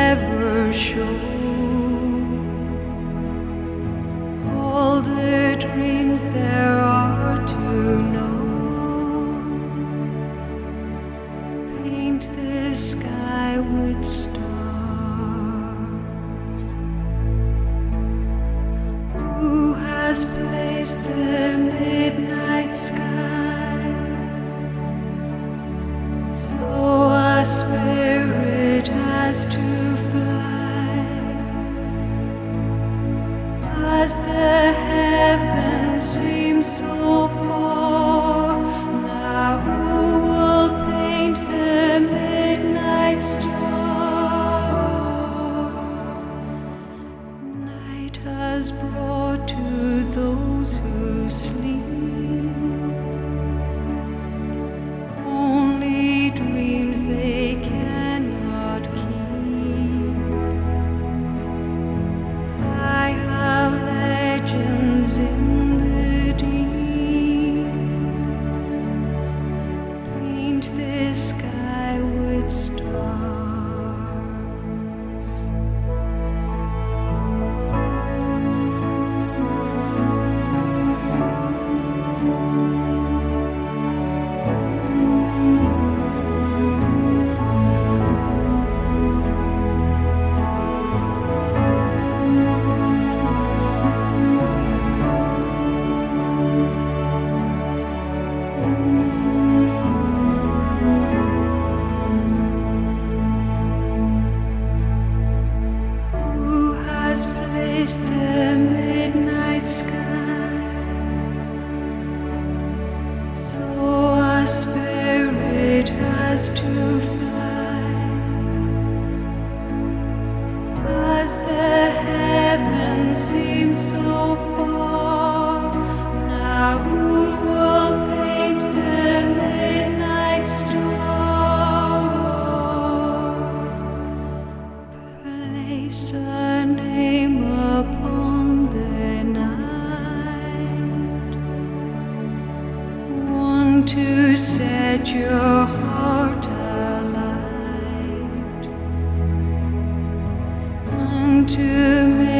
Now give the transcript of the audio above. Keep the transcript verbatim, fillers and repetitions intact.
ever show. All the dreams there are to know. Paint the sky with stars. Who has placed the midnight sky so a spirit has to fly? As the heavens seem so far, now who will paint the midnight star? Night has brought to those who sleep only dreams they cannot keep. I have legends in the deep. Paint the sky with stars. Who has placed the midnight sky so a spirit has to fly? As the heavens seem so far, now who will paint the midnight star? Place a name upon the night, one to set your heart alight, and to make